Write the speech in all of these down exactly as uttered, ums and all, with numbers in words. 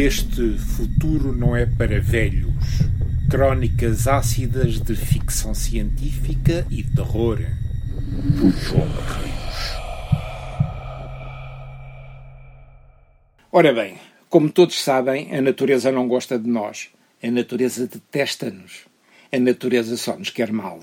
Este futuro não é para velhos. Crónicas ácidas de ficção científica e terror. Por João Barreiros. Ora bem, como todos sabem, a natureza não gosta de nós. A natureza detesta-nos. A natureza só nos quer mal.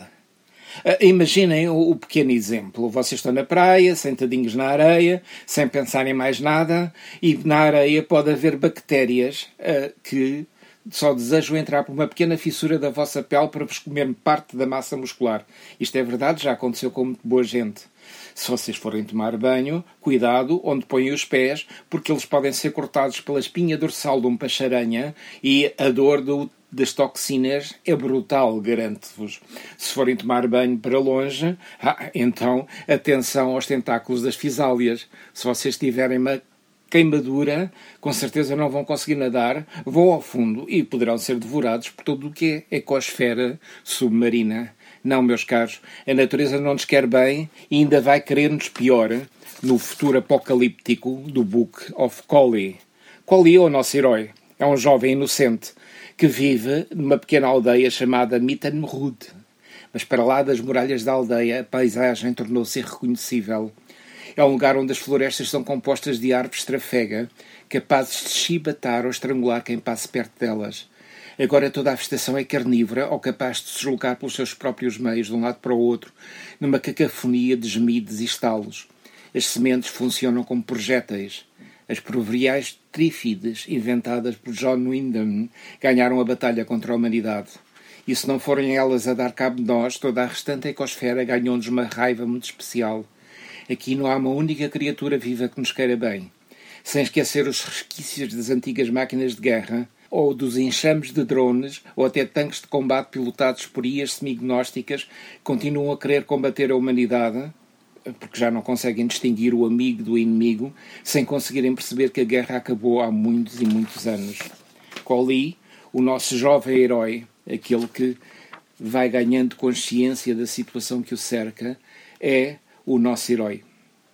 Uh, imaginem o, o pequeno exemplo. Vocês estão na praia, sentadinhos na areia, sem pensar em mais nada, e na areia pode haver bactérias uh, que só desejam entrar por uma pequena fissura da vossa pele para vos comer parte da massa muscular. Isto é verdade, já aconteceu com muito boa gente. Se vocês forem tomar banho, cuidado onde põem os pés, porque eles podem ser cortados pela espinha dorsal de um peixe-aranha e a dor do das toxinas é brutal, garanto-vos. Se forem tomar banho para longe, ah, então atenção aos tentáculos das fisálias. Se vocês tiverem uma queimadura, com certeza não vão conseguir nadar, vão ao fundo e poderão ser devorados por tudo o que é ecosfera submarina. Não, meus caros, a natureza não nos quer bem e ainda vai querer-nos pior no futuro apocalíptico do Book of Collie. Collie é o nosso herói. É um jovem inocente que vive numa pequena aldeia chamada Mittenrud. Mas para lá das muralhas da aldeia, a paisagem tornou-se irreconhecível. É um lugar onde as florestas são compostas de árvores trafega, capazes de chibatar ou estrangular quem passe perto delas. Agora toda a vegetação é carnívora ou capaz de se deslocar pelos seus próprios meios de um lado para o outro, numa cacofonia de gemidos e estalos. As sementes funcionam como projéteis. As proverbiais trífides, inventadas por John Wyndham, ganharam a batalha contra a humanidade. E se não forem elas a dar cabo de nós, toda a restante ecosfera ganhou-nos uma raiva muito especial. Aqui não há uma única criatura viva que nos queira bem. Sem esquecer os resquícios das antigas máquinas de guerra, ou dos enxames de drones, ou até tanques de combate pilotados por I As semignósticas, continuam a querer combater a humanidade, porque já não conseguem distinguir o amigo do inimigo, sem conseguirem perceber que a guerra acabou há muitos e muitos anos. Collie, o nosso jovem herói, aquele que vai ganhando consciência da situação que o cerca, é o nosso herói.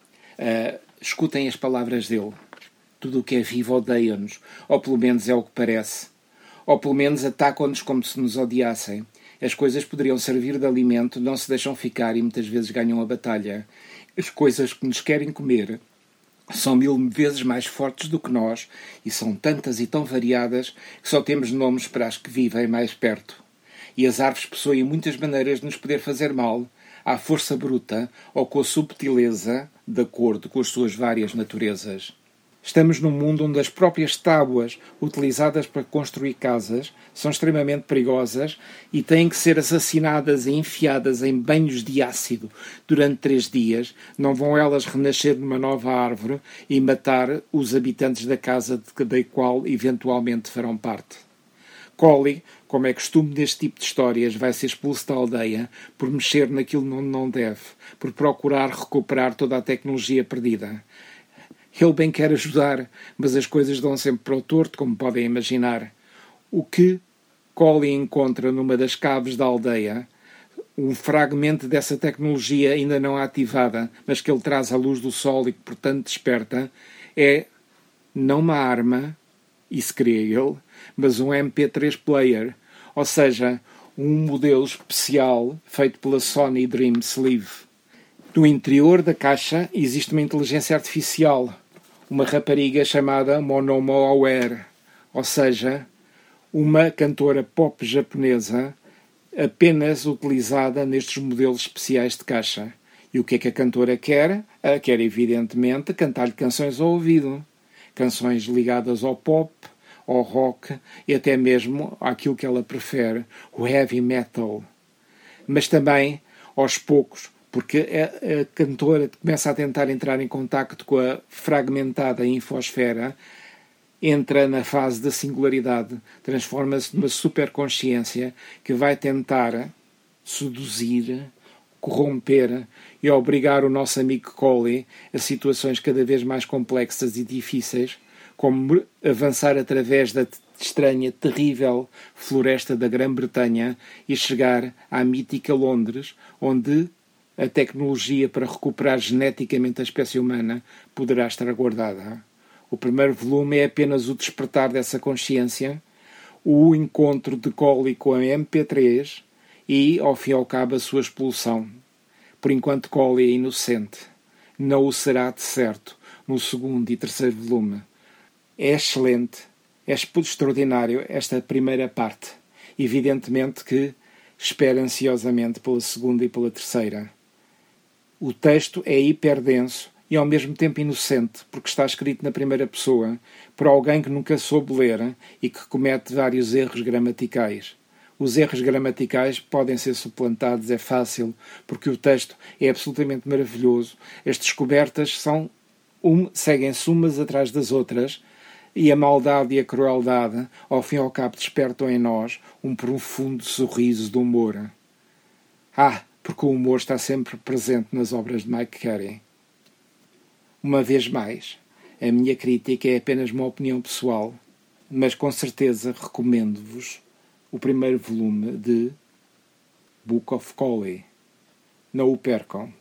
Uh, escutem as palavras dele. Tudo o que é vivo odeia-nos, ou pelo menos é o que parece. Ou pelo menos atacam-nos como se nos odiassem. As coisas poderiam servir de alimento, não se deixam ficar e muitas vezes ganham a batalha. As coisas que nos querem comer são mil vezes mais fortes do que nós e são tantas e tão variadas que só temos nomes para as que vivem mais perto. E as árvores possuem muitas maneiras de nos poder fazer mal, à força bruta ou com a subtileza, de acordo com as suas várias naturezas. Estamos num mundo onde as próprias tábuas utilizadas para construir casas são extremamente perigosas e têm que ser assassinadas e enfiadas em banhos de ácido durante três dias. Não vão elas renascer numa nova árvore e matar os habitantes da casa da qual eventualmente farão parte. Collie, como é costume neste tipo de histórias, vai ser expulso da aldeia por mexer naquilo onde não deve, por procurar recuperar toda a tecnologia perdida. Ele bem quer ajudar, mas as coisas dão sempre para o torto, como podem imaginar. O que Collie encontra numa das caves da aldeia, um fragmento dessa tecnologia ainda não ativada, mas que ele traz à luz do sol e que, portanto, desperta, é não uma arma, isso crê ele, mas um M P três player, ou seja, um modelo especial feito pela Sony Dream Sleeve. No interior da caixa existe uma inteligência artificial, uma rapariga chamada Monomo Aware, ou seja, uma cantora pop japonesa apenas utilizada nestes modelos especiais de caixa. E o que é que a cantora quer? Ela quer, evidentemente, cantar-lhe canções ao ouvido. Canções ligadas ao pop, ao rock e até mesmo àquilo que ela prefere, o heavy metal. Mas também, aos poucos, porque a, a cantora começa a tentar entrar em contacto com a fragmentada infosfera, entra na fase da singularidade, transforma-se numa superconsciência que vai tentar seduzir, corromper e obrigar o nosso amigo Collie a situações cada vez mais complexas e difíceis, como avançar através da estranha, terrível floresta da Grã-Bretanha e chegar à mítica Londres, onde a tecnologia para recuperar geneticamente a espécie humana poderá estar guardada. O primeiro volume é apenas o despertar dessa consciência, o encontro de Collie com a M P três e, ao fim e ao cabo, a sua expulsão. Por enquanto, Collie é inocente. Não o será de certo no segundo e terceiro volume. É excelente, é extraordinário esta primeira parte. Evidentemente que espero ansiosamente pela segunda e pela terceira. O texto é hiperdenso e ao mesmo tempo inocente, porque está escrito na primeira pessoa, por alguém que nunca soube ler e que comete vários erros gramaticais. Os erros gramaticais podem ser suplantados, é fácil, porque o texto é absolutamente maravilhoso. As descobertas são um, seguem-se umas atrás das outras, e a maldade e a crueldade, ao fim e ao cabo, despertam em nós um profundo sorriso de humor. Ah, porque o humor está sempre presente nas obras de Mike Carey. Uma vez mais, a minha crítica é apenas uma opinião pessoal, mas com certeza recomendo-vos o primeiro volume de Book of Collie. Não o percam.